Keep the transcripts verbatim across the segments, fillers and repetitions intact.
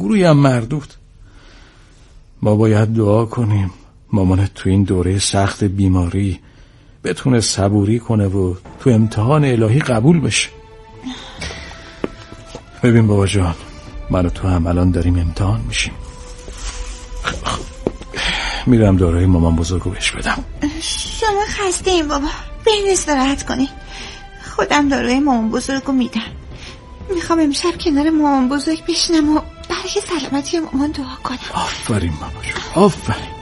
گروهی هم مردود. ما باید دعا کنیم مامانت تو این دوره سخت بیماری بتونه صبوری کنه و تو امتحان الهی قبول بشه. ببین بابا جان، من و تو هم الان داریم امتحان میشیم. میرم داروی مامان بزرگو بهش بدم. شما خسته این بابا، برین استراحت کنی. خودم داروی مامان بزرگو میدم. میخوام امشب کنار مامان بزرگ بشینم و برای سلامتی مامان دعا کنم. آفرین مامان جان، آفرین.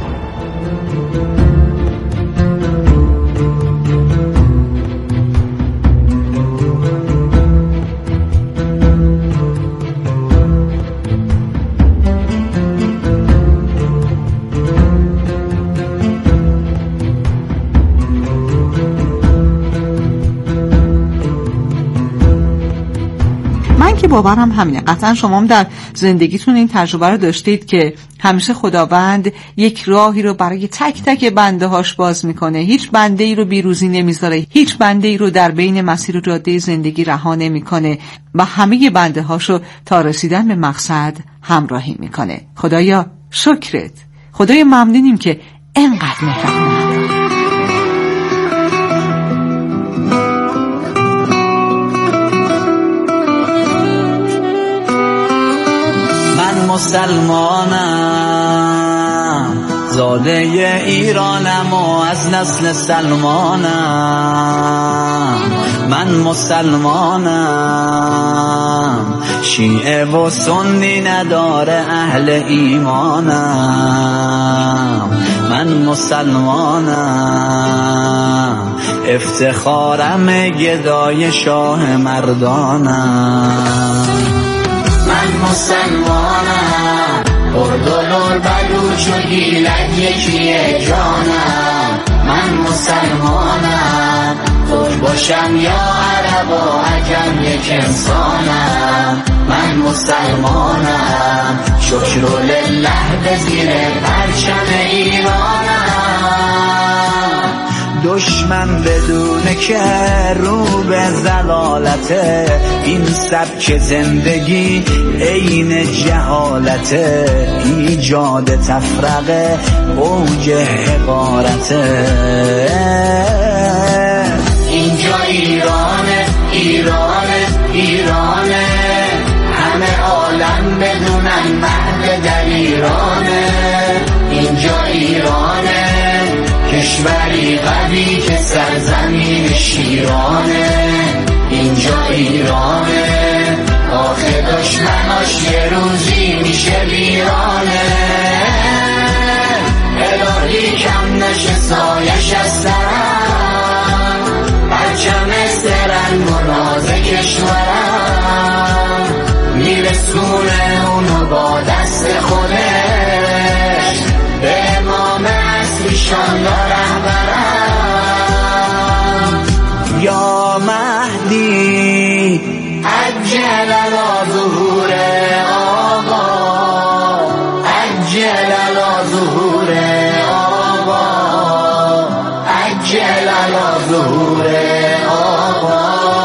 باورم همینه. قطعا شما هم در زندگیتون این تجربه رو داشتید که همیشه خداوند یک راهی رو برای تک تک بنده هاش باز میکنه. هیچ بنده ای رو بیروزی نمیذاره، هیچ بنده ای رو در بین مسیر و جاده زندگی رها نمیکنه و همه بنده هاشو تا رسیدن به مقصد همراهی میکنه. خدایا شکرت، خدایا ممنونیم که انقدر مهربونی. مسلمانم، زاده ایرانم و از نسل سلمانم. من مسلمانم، شیعه و سنی نداره اهل ایمانم. من مسلمانم، افتخارم گدای شاه مردانم. من مسلمانم، اردلور بلوچ و گیلک یکیه جانم. من مسلمانم، خوش باشم یا عرب و عجم یک انسانم. من مسلمانم، شکر لله به زیر پرچم ایرانم. دشمن بدونه که رو به ضلالته، این سبک زندگی عین جهالته. ایجاد تفرقه اوج حقارته. اینجا ایرانه، ایرانه، ایرانه، همه عالم بدونن مهد در ایرانه. اینجا ایرانه، کشوری قوی که سرزمین شیرانه. اینجا ایرانه، آخه دشمناش یه روزی میشه ویرانه. الهی کم نشه سایش از سرم، پرچم سرن مراز کشورم. میرسونه اونو با دست خودش به امام اصلیشان رهبرم. یا مهدی عجل علی ظهور آقا، عجل علی ظهور آقا، عجل علی ظهور آقا.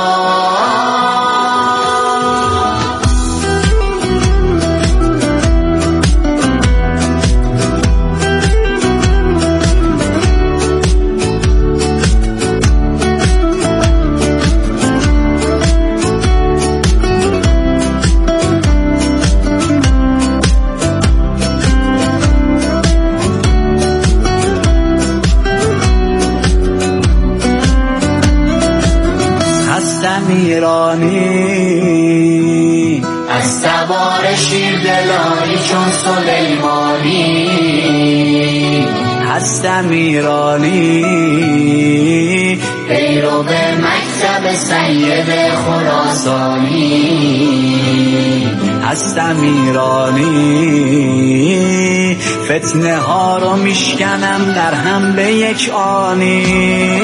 ایرانی از تبار شیر دلاری چون سلیمانی. هستم ایرانی، پیرو به مکتب سید خراسانی. هستم ایرانی، فتنه ها رو میشکنم در هم به یک آنی.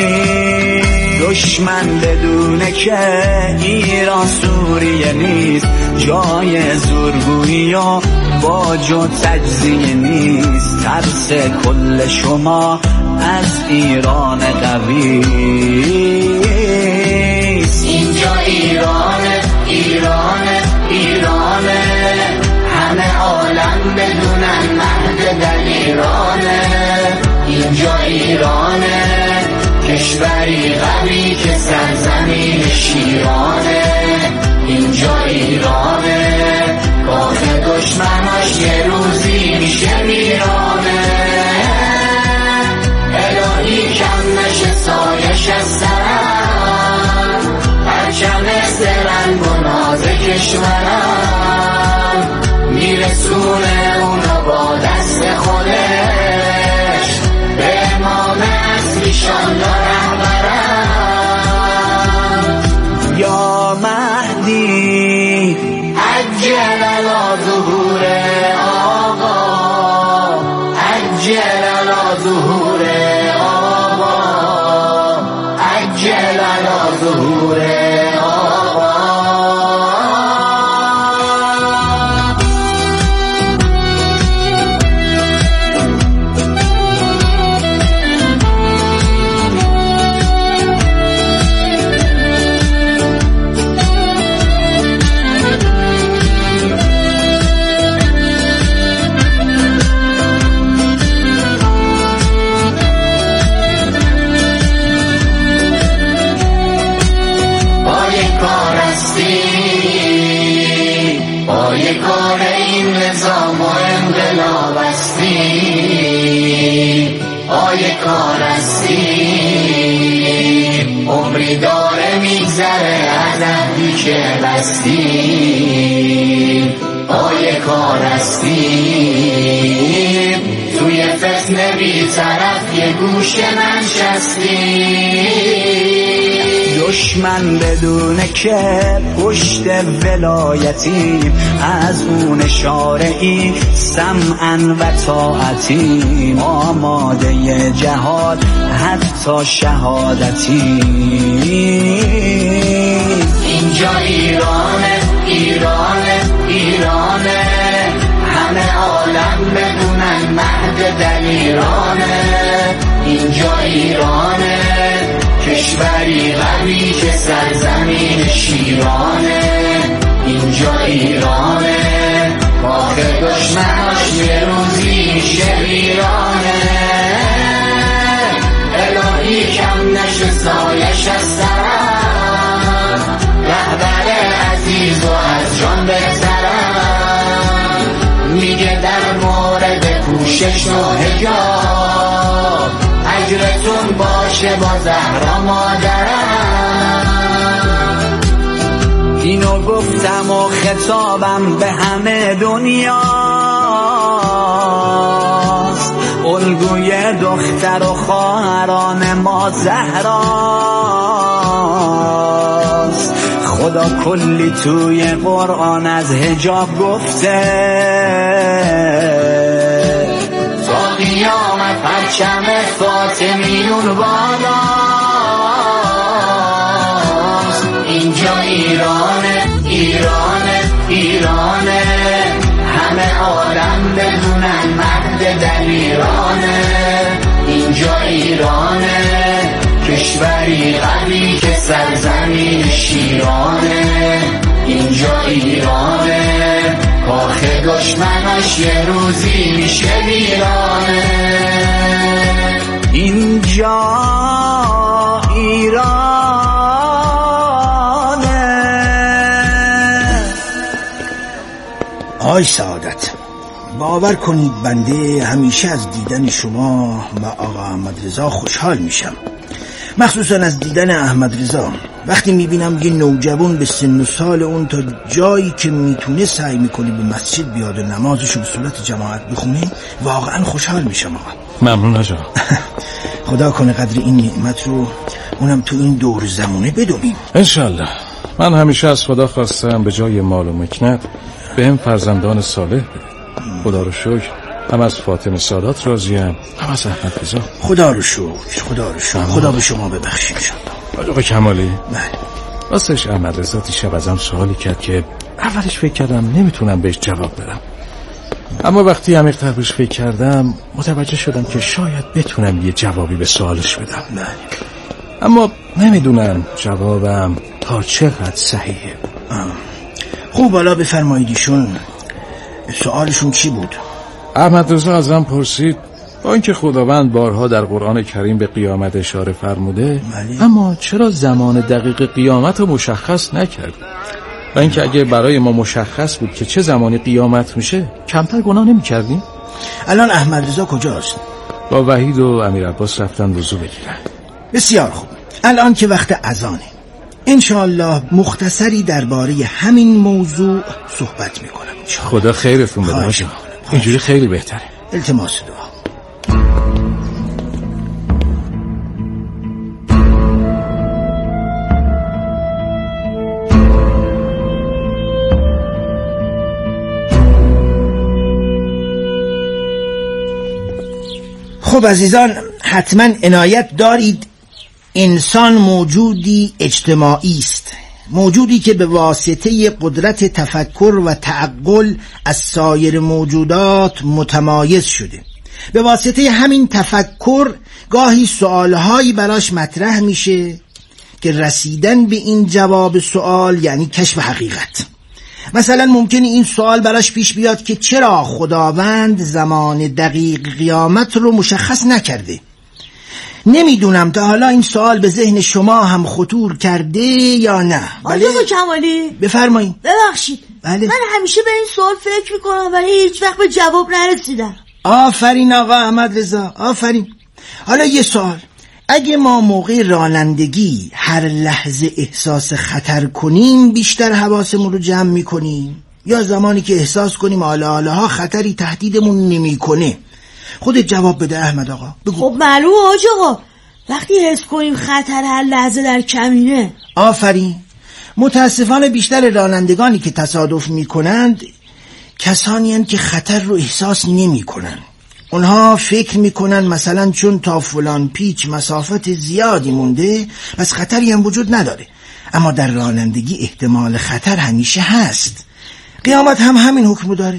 دشمن بدونه که ایران سوریه نیست، جای زورگویی و باج و تجزیه نیست. ترس کل شما از ایران قوی. اینجا ایرانه، ایرانه، ایرانه، مهد دلیرانه، اینجا ایرانه، کشوری قوی که سرزمین شیرانه، اینجا ایرانه، کاخ دشمناش یه روزی میشه ویرانه. الهی کم نشه سایش از سرم، پرچم سرنگ و ناز کشورم، میرسونه اونو با دست خودش به امام اصلیشان رهبرم. یا مهدی عجل علی ظهور آقا، عجل علی ظهور آقا، عجل علی ظهور آیه کارستی، عمری داره میگذره از عهدی که بستی. آیه کارستی، توی فتنه بی طرف یه گوش ننشستی. دشمن بدونه که پشت ولایتی، از اون اشاره‌ای سمعاً و طاعتی، آماده جهاد حتی شهادتی. اینجا ایرانه، ایرانه، ایرانه، همه عالم بدونن مهد دلیرانه. اینجا ایرانه، کشوری قوی که سرزمین شیرانه. اینجا ایرانه، کاخ دشمناش یه روزی میشه ویرانه. الهی کم نشه سایش از سرم، رهبر عزیز و از جان بهترم. میگه در مورد کوشش و حجاب، اجرتون باشه با زهرا مادرم. اینو گفتم و خطابم به همه دنیاست، الگوی دختر و خواهران ما زهراست. خدا کلی توی قرآن از حجاب گفته، تا قیامت پرچم فاطمیون بالاست. اینجا ایرانه، ایرانه، ایرانه، همه آدم بدونن مهد دلیرانه. اینجا ایرانه، کشوری قوی که سرزمین شیرانه. اینجا ایرانه، کاخ دشمناش یه روزی میشه ویرانه. اینجا ایرانه. آی سعادت، باور کنید بنده همیشه از دیدن شما و آقا احمدرضا خوشحال میشم، مخصوصا از دیدن احمدرضا. وقتی میبینم یه نوجوان به سن و سال اون تا جایی که میتونه سعی میکنه به مسجد بیاد و نمازشو به صورت جماعت بخونه، واقعا خوشحال میشم آقا. ممنون آجا. خدا کنه قدر این نعمت رو اونم تو این دور زمونه بدونیم انشالله. من همیشه از خدا خواستم به جای مال و مکنت به هم فرزندان صالح بده. خدا رو شکر هم از فاطمه سادات راضیم، هم از احمدرضا. خدا رو شکر، خدا رو شکر. خدا به شما ببخشید. آقا کمالی، بله راستش احمدرضا دیشب ازم سوالی کرد که اولش فکر کردم نمیتونم بهش جواب بدم، اما وقتی عمیق‌تر بهش فکر کردم متوجه شدم که شاید بتونم یه جوابی به سوالش بدم. بله اما نمیدونم جوابم تا چقدر صحیحه. خوب، حالا بفرمایید ایشون سوالشون چی بود؟ احمد رضا ازم پرسید با اینکه خداوند بارها در قرآن کریم به قیامت اشاره فرموده مالی. اما چرا زمان دقیق قیامت رو مشخص نکرد؟ و اینکه اگه برای ما مشخص بود که چه زمانی قیامت میشه کمتر گناه نمی کردیم؟ الان احمد رضا کجاست؟ با وحید و امیر عباس رفتن وضو بگیرن. بسیار خوب. الان که وقت اذانه انشاءالله مختصری درباره همین موضوع صحبت میکنم. خدا خیرتون بده باشه. اینجوری خیلی بهتره. التماس دعا. خب عزیزان، حتما عنایت دارید انسان موجودی اجتماعی است، موجودی که به واسطه قدرت تفکر و تعقل از سایر موجودات متمایز شده. به واسطه همین تفکر گاهی سوالهایی براش مطرح میشه که رسیدن به این جواب سوال یعنی کشف حقیقت. مثلا ممکنه این سوال براش پیش بیاد که چرا خداوند زمان دقیق قیامت رو مشخص نکرده. نمیدونم تا حالا این سوال به ذهن شما هم خطور کرده یا نه. آقای کمالی بفرمایید. ببخشید بله. من همیشه به این سوال فکر میکنم ولی هیچ وقت به جواب نرسیدم. آفرین آقا احمد رضا، آفرین. حالا یه سوال، اگه ما موقع رانندگی هر لحظه احساس خطر کنیم بیشتر حواسمون رو جمع میکنیم یا زمانی که احساس کنیم حالا حالاها خطری تهدیدمون نمیکنه؟ خودت جواب بده احمد آقا، بگو. خب معلومه حاج آقا، وقتی حس کنیم خطر هر لحظه در کمینه. آفرین. متاسفانه بیشتر رانندگانی که تصادف میکنند کسانی هستند که خطر رو احساس نمیکنن. اونها فکر میکنن مثلا چون تا فلان پیچ مسافت زیادی مونده پس خطری هم وجود نداره، اما در رانندگی احتمال خطر همیشه هست. قیامت هم همین حکم داره.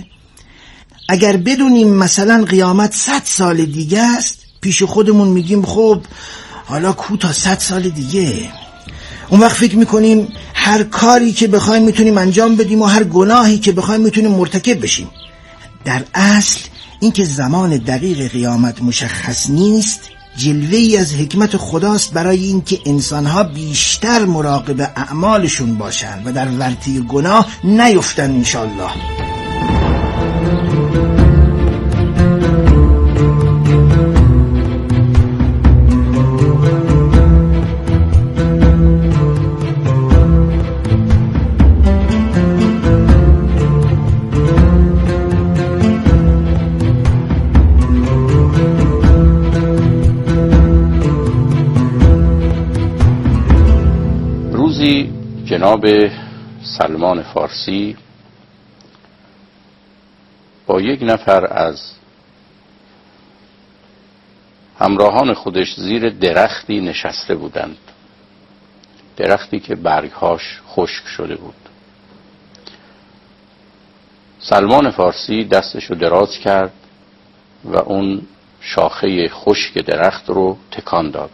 اگر بدونیم مثلا قیامت صد سال دیگه است پیش خودمون میگیم خب حالا کو تا صد سال دیگه. اون وقت فکر میکنیم هر کاری که بخوایم میتونیم انجام بدیم و هر گناهی که بخوایم میتونیم مرتکب بشیم. در اصل اینکه زمان دقیق قیامت مشخص نیست جلوه‌ای از حکمت خداست برای اینکه انسانها بیشتر مراقب اعمالشون باشن و در ورطه گناه نیفتن انشالله. جناب سلمان فارسی با یک نفر از همراهان خودش زیر درختی نشسته بودند، درختی که برگهاش خشک شده بود. سلمان فارسی دستشو دراز کرد و اون شاخه خشک درخت رو تکان داد.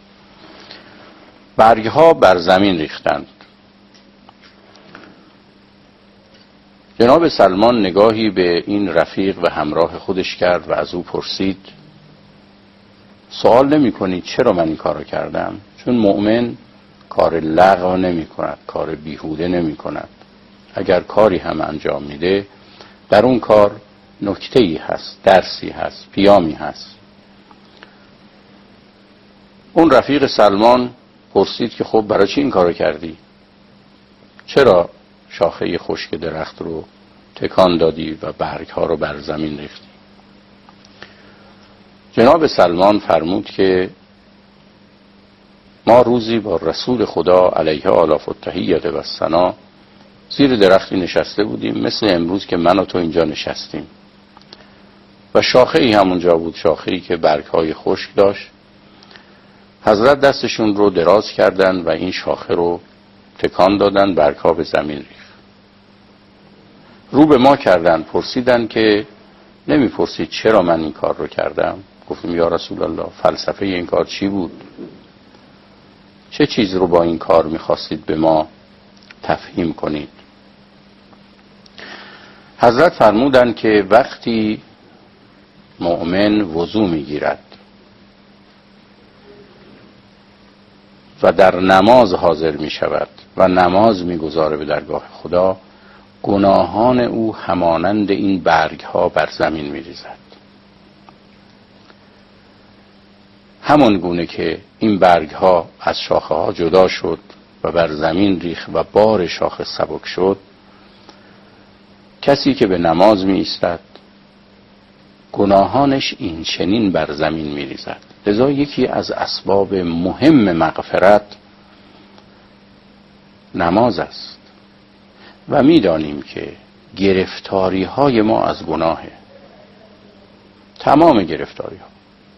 برگها بر زمین ریختند. جناب سلمان نگاهی به این رفیق و همراه خودش کرد و از او پرسید سوال نمی کنید چرا من این کارو کردم؟ چون مؤمن کار لغو نمی کند، کار بیهوده نمی کند. اگر کاری هم انجام میده در اون کار نکته‌ای هست، درسی هست، پیامی هست. اون رفیق سلمان پرسید که خب برای چی این کارو کردی؟ چرا شاخه خشک درخت رو تکان دادی و برگها رو بر زمین ریختی؟ جناب سلمان فرمود که ما روزی با رسول خدا علیه آلاف التحیت و الثنا زیر درختی نشسته بودیم مثل امروز که من و تو اینجا نشستیم و شاخه ای همونجا بود، شاخه ای که برگهای خشک داشت. حضرت دستشون رو دراز کردن و این شاخه رو تکان دادن، برگها به زمین ریخت. رو به ما کردن، پرسیدن که نمی پرسید چرا من این کار رو کردم؟ گفتیم یا رسول الله فلسفه این کار چی بود؟ چه چیز رو با این کار میخواستید به ما تفهیم کنید؟ حضرت فرمودن که وقتی مؤمن وضو میگیرد و در نماز حاضر می شود و نماز می گذاره به درگاه خدا، گناهان او همانند این برگ ها بر زمین می ریزد. همان گونه که این برگ ها از شاخه ها جدا شد و بر زمین ریخت و بار شاخه سبک شد، کسی که به نماز می ایستد گناهانش این چنین بر زمین می ریزد. لذا یکی از اسباب مهم مغفرت نماز است و می دانیم که گرفتاری های ما از گناهه، تمام گرفتاری ها،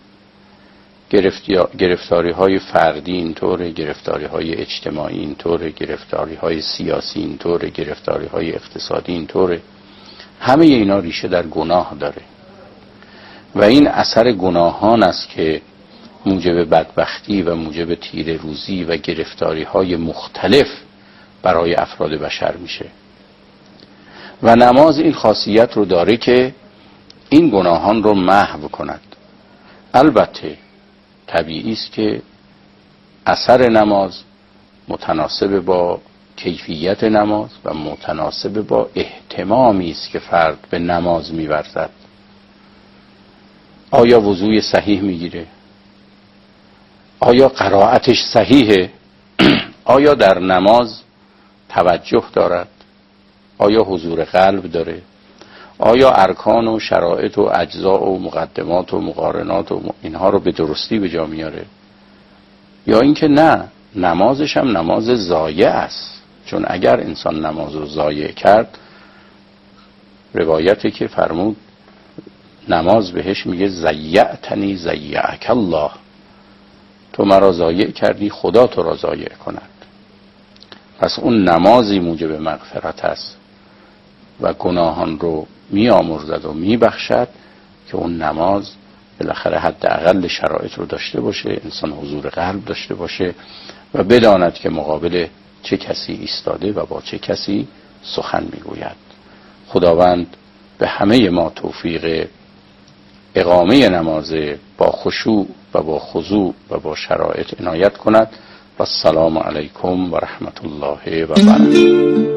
گرفتاری های فردی اینطوره، گرفتاری های اجتماعی اینطوره، گرفتاری های سیاسی اینطوره، گرفتاری های اقتصادی اینطوره، همه اینا ریشه در گناه داره و این اثر گناهان است که موجب بدبختی و موجب تیره روزی و گرفتاری های مختلف برای افراد بشر میشه. و نماز این خاصیت رو داره که این گناهان رو محو کند. البته طبیعی است که اثر نماز متناسب با کیفیت نماز و متناسب با اهتمامی است که فرد به نماز می‌ورزد. آیا وضوی صحیح میگیره؟ آیا قرائتش صحیحه؟ آیا در نماز توجه دارد؟ آیا حضور قلب داره؟ آیا ارکان و شرایط و اجزا و مقدمات و مقارنات و اینها رو به درستی به جا میاره؟ یا اینکه نه، نمازش هم نماز ضایع است؟ چون اگر انسان نماز رو ضایع کرد، روایتی که فرمود نماز بهش میگه ضیعتنی ضیعک الله، تو مرا ضایع کردی خدا تو را ضایع کند. پس اون نمازی موجب مغفرت است و گناهان رو می آمرزد و می بخشد که اون نماز بالاخره حداقل شرایط رو داشته باشه، انسان حضور قلب داشته باشه و بداند که مقابل چه کسی ایستاده و با چه کسی سخن می گوید. خداوند به همه ما توفیق اقامه نماز با خشوع و با خضوع و با شرایط عنایت کند. و السلام علیکم و رحمت الله و برکاته.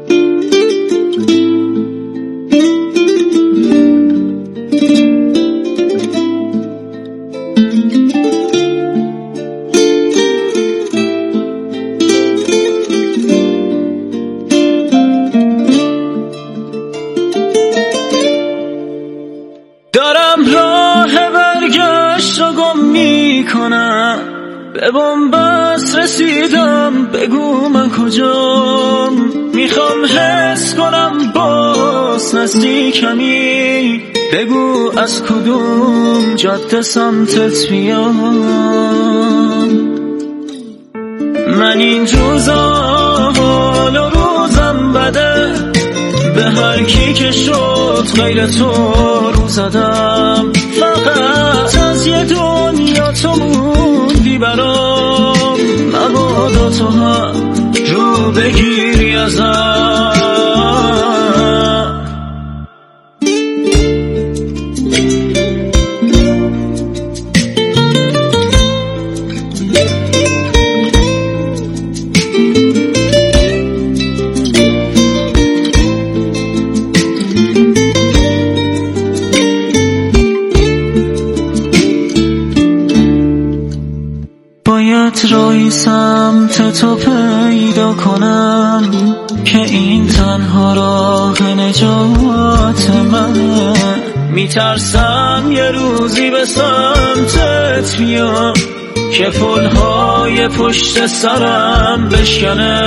دارم راه برگشت رو گم میکنم، به بنبست رسیدم بگو من کجام، میخوام حس کنم باز نزدیکمی، بگو از کدوم جاده سمتت بیام. من این روزا حال و روزم بده، به هر کی که شد غیر تو رو زدم، فقط از یه دنیا تو موندی برام، مبادا تو هم رو بگیری ازم. راهی سمت تو پیدا کنم که این تنها راه نجات منه، میترسم یه روزی به سمتت بیام که پلهای پشت سرم بشکنه.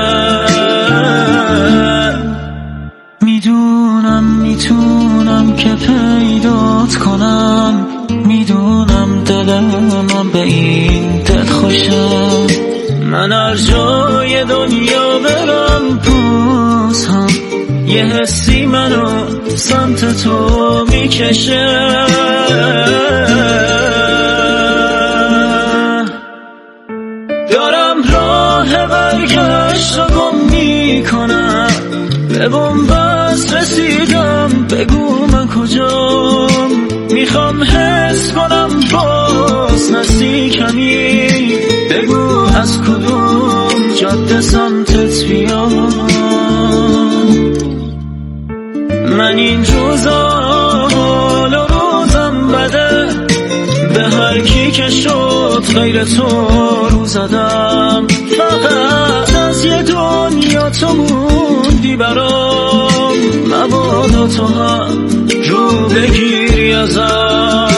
میدونم میتونم که پیدات کنم، میدونم دل من به این دل خوشه، من هر جای دنیا برم باز هم یه حسی منو سمت تو میکشه. دارم راه برگشت رو گم میکنم، به بنبست رسیدم بگو من کجام، میخوام دلم حس کنم باز نزدیکمی، بگو از کدوم جاده سمتت بیام. من این روزا حال و روزم بده، به هر کی که شد غیر تو رو زدم. فقط از یه دنیا تو موندی برام، مبادا تو هم رو بگیری ازم.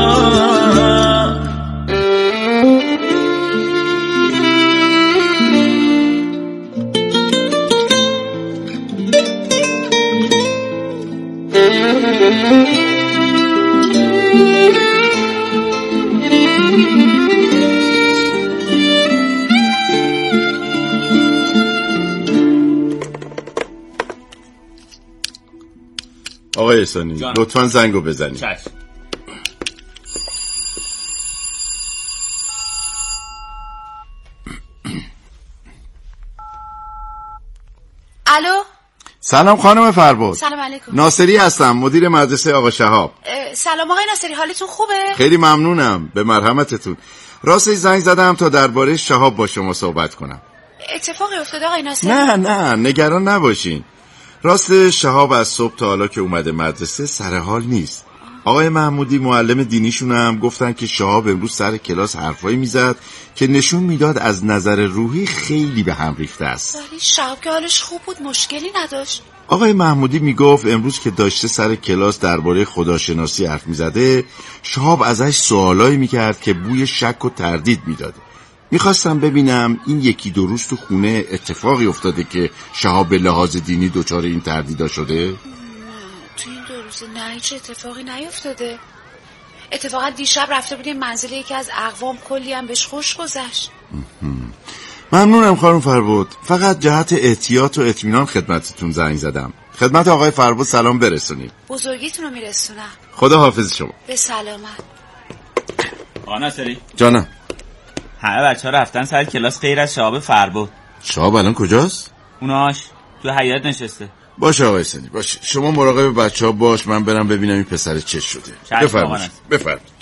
آقای احسانی لطفاً زنگو بزنید. چشم. الو. سلام خانم فرباد. سلام علیکم. ناصری هستم، مدیر مدرسه آقا شهاب. سلام آقای ناصری، حالتون خوبه؟ خیلی ممنونم، به مرحمتتون. راستش زنگ زدم تا درباره شهاب با شما صحبت کنم. اتفاقی افتاده آقای ناصری؟ نه نه نگران نباشین. راست شهاب از صبح تا حالا که اومده مدرسه سر حال نیست. آقای محمودی معلم دینیشون هم گفتن که شهاب امروز سر کلاس حرفایی میزد که نشون میداد از نظر روحی خیلی به هم ریخته است. ولی شهاب که حالش خوب بود، مشکلی نداشت. آقای محمودی میگفت امروز که داشته سر کلاس درباره خداشناسی حرف میزده، شهاب ازش سوالایی میکرد که بوی شک و تردید میداده. میخواستم ببینم این یکی دو روز تو خونه اتفاقی افتاده که شهاب به لحاظ دینی دچار این تردیدا شده؟ نه تو این دو روز نه هیچ اتفاقی نیفتاده. اتفاقا دیشب رفته بودیم منزل یکی از اقوام، کلی هم بهش خوش گذشت. ممنونم خانم فربود. فقط جهت احتیاط و اطمینان خدمتتون زنگ زدم. خدمت آقای فربود سلام برسونید. بزرگیتون رو میرسونم. خدا حافظ شما. به سلامت. آقا ناصری جانم. همه بچه ها رفتن سر کلاس غیر از شهاب فربود. شهاب الان کجاست؟ اوناش تو حیاط نشسته. باشه آقای سنی باشه، شما مراقب بچه ها باش، من برم ببینم این پسر چه شده. بفرمایید بفرمایید.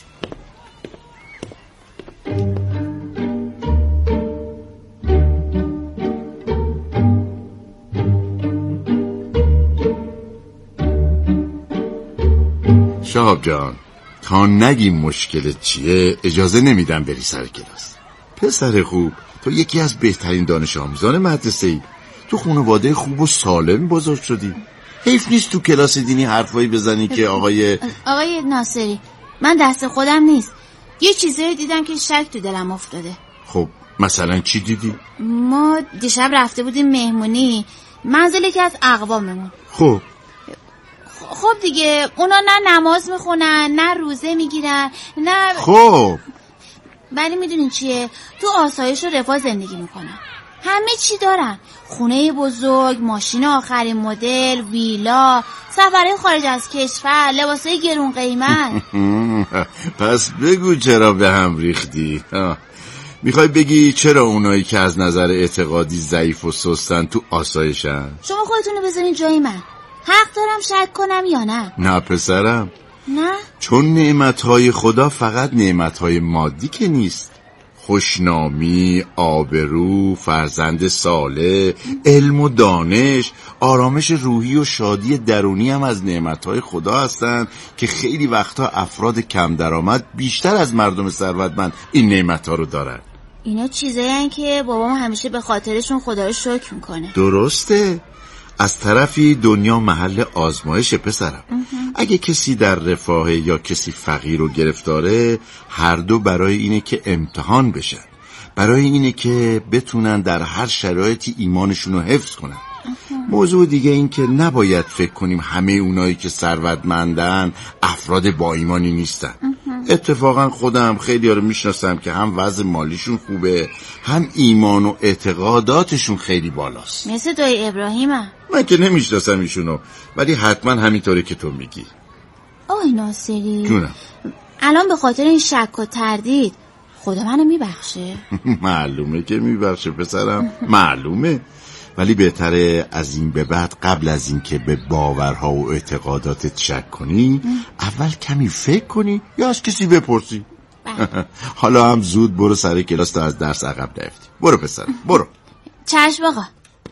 شهاب جان تا نگیم مشکلت چیه اجازه نمیدم بری سر کلاس. پسر خوب، تو یکی از بهترین دانش آموزان مدرسه ای، تو خانواده خوب و سالم بزرگ شدی. حیف نیست تو کلاس دینی حرفایی بزنی که آقای آقای ناصری من دست خودم نیست، یه چیزایی دیدم که شک تو دلم افتاده. خب مثلا چی دیدی؟ ما دیشب رفته بودیم مهمونی منزل که از اقواممون. خب خب دیگه اونا نه نماز میخونن نه روزه میگیرن نه. خب ولی میدونین چیه، تو آسایش و رفاه زندگی میکنن، همه چی دارن، خونه بزرگ، ماشین آخرین مدل، ویلا، سفرهای خارج از کشور، لباسای گرون قیمت. پس بگو چرا به هم ریختی؟ میخوای بگی چرا اونایی که از نظر اعتقادی ضعیف و سستن تو آسایشن؟ شما خودتونو بذارین جای من، حق دارم شک کنم یا نه؟ نه پسرم، نه، چون نعمتهای خدا فقط نعمتهای مادی که نیست. خوشنامی، آبرو، فرزند صالح، علم و دانش، آرامش روحی و شادی درونی هم از نعمتهای خدا هستند که خیلی وقتا افراد کم درآمد بیشتر از مردم ثروتمند این نعمتها رو دارن. اینا چیزایی که بابام همیشه به خاطرشون خدا رو شکر میکنه. درسته. از طرفی دنیا محل آزمایش پسرم. اگه کسی در رفاه یا کسی فقیر و گرفتاره، هر دو برای اینه که امتحان بشن، برای اینه که بتونن در هر شرایطی ایمانشون رو حفظ کنن. موضوع دیگه این که نباید فکر کنیم همه اونایی که ثروتمندن افراد با ایمانی نیستن. اتفاقا خودم خیلی ها رو میشناسم که هم وضع مالیشون خوبه، هم ایمان و اعتقاداتشون خیلی بالاست. مثل دایی ابراهیمه. من که نمیشناسم ایشونو، ولی حتما همینطوره که تو میگی. آقای ناصری جونم، الان به خاطر این شک و تردید خدا منو میبخشه؟ معلومه که میبخشه پسرم، معلومه. ولی بهتره از این به بعد قبل از این که به باورها و اعتقاداتت شک کنی اول کمی فکر کنی یا از کسی بپرسی. حالا هم زود برو سر کلاس تا از درس عقب نیفتی. برو پسرم برو. چشم آقا.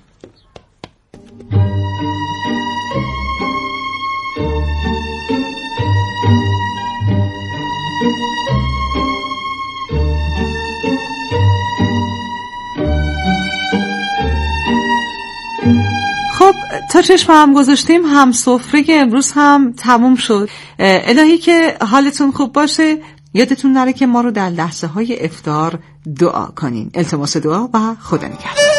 خب تا چشم هم گذاشتیم هم سفره امروز هم تموم شد. الهی که حالتون خوب باشه. یادتون نره که ما رو در لحظه های افطار دعا کنین. التماس دعا و خدا نگهدار.